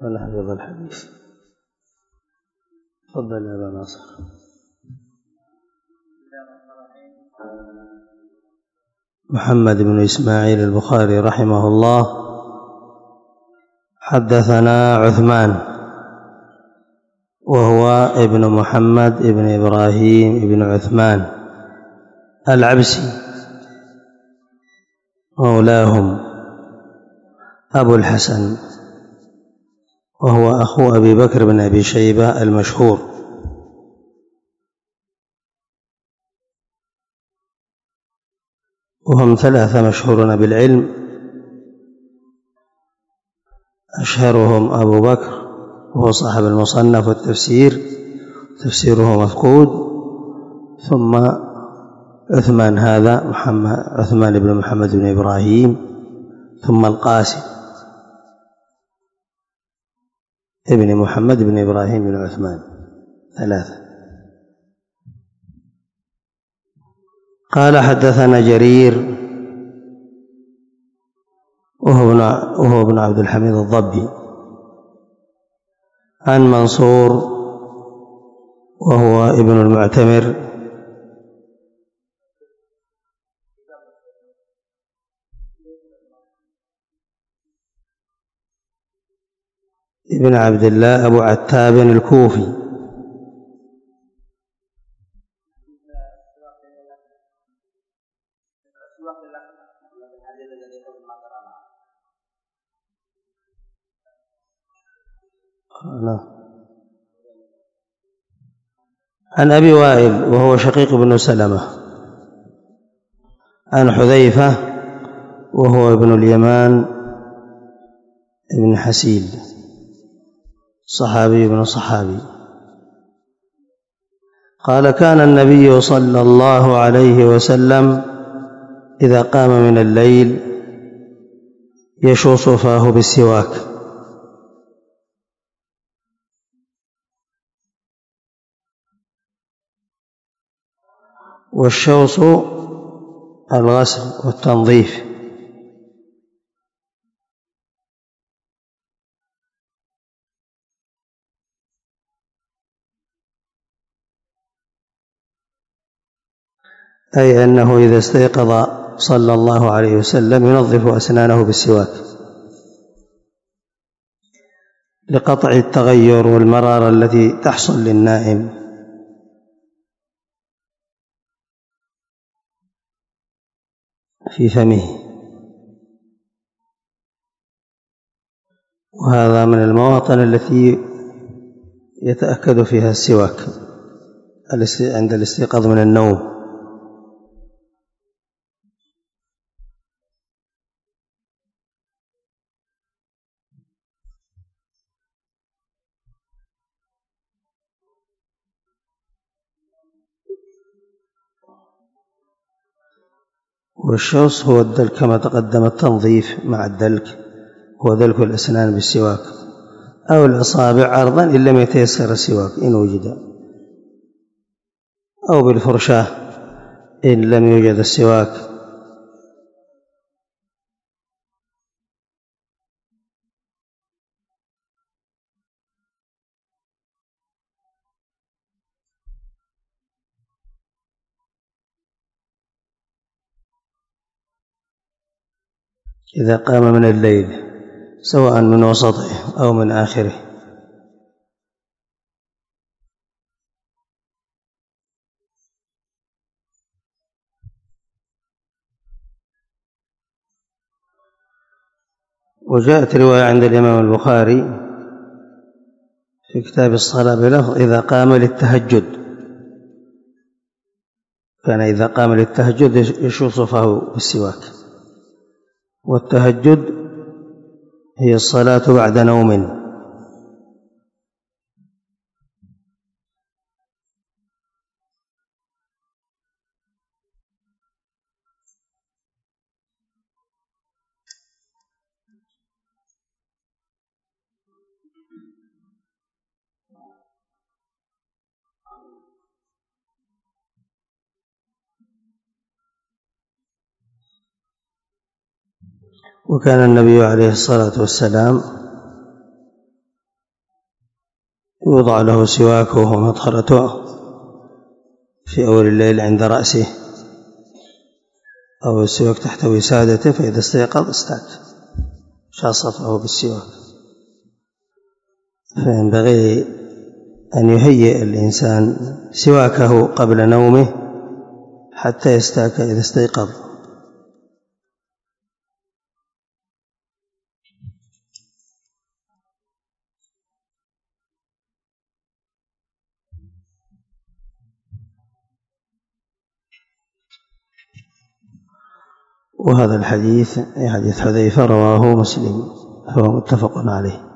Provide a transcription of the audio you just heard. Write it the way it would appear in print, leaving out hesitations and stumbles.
ونحفظ الحديث. تفضل يا أبا ناصر. محمد بن إسماعيل البخاري رحمه الله حدثنا عثمان وهو ابن محمد ابن إبراهيم ابن عثمان العبسي مولاهم أبو الحسن، وهو أخو أبي بكر بن أبي شيبة المشهور. وهم ثلاثة مشهورون بالعلم، أشهرهم أبو بكر وهو صاحب المصنف والتفسير، تفسيره مفقود، ثم عثمان هذا عثمان بن محمد بن إبراهيم، ثم القاسم ابن محمد بن إبراهيم بن عثمان، ثلاثة. قال حدثنا جرير وهو ابن عبد الحميد الضبي عن منصور وهو ابن المعتمر ابن عبد الله أبو عتاب الكوفي. عن أبي وائل وهو شقيق بن سلمة عن حذيفة وهو ابن اليمان ابن حسيل صحابي ابن صحابي. قال كان النبي صلى الله عليه وسلم إذا قام من الليل يشوص فاه بالسواك، والشوص الغسل والتنظيف. أي أنه إذا استيقظ صلى الله عليه وسلم ينظف أسنانه بالسواك لقطع التغير والمرارة التي تحصل للنائم. في فمه، وهذا من المواطن التي يتأكد فيها السواك عند الاستيقاظ من النوم. والشوص هو الدلك كما تقدم، التنظيف مع الدلك هو دلك الأسنان بالسواك أو الأصابع عرضا إن لم يتيسر السواك إن وجد، أو بالفرشاة إن لم يوجد السواك. إذا قام من الليل سواء من وسطه أو من آخره. وجاءت رواية عند الإمام البخاري في كتاب الصلاة بلفظ إذا قام للتهجد، كان إذا قام للتهجد يشوص فاه بالسواك. والتهجد هي الصلاة بعد نوم. وكان النبي عليه الصلاة والسلام يوضع له سواك وهو مطهرته في أول الليل عند رأسه، أو السواك تحت وسادته، فإذا استيقظ استاك شاصفه بالسواك. فينبغي أن يهيئ الإنسان سواكه قبل نومه حتى يستاك إذا استيقظ. وهذا الحديث حديث حذيفة رواه مسلم، فهو متفق عليه.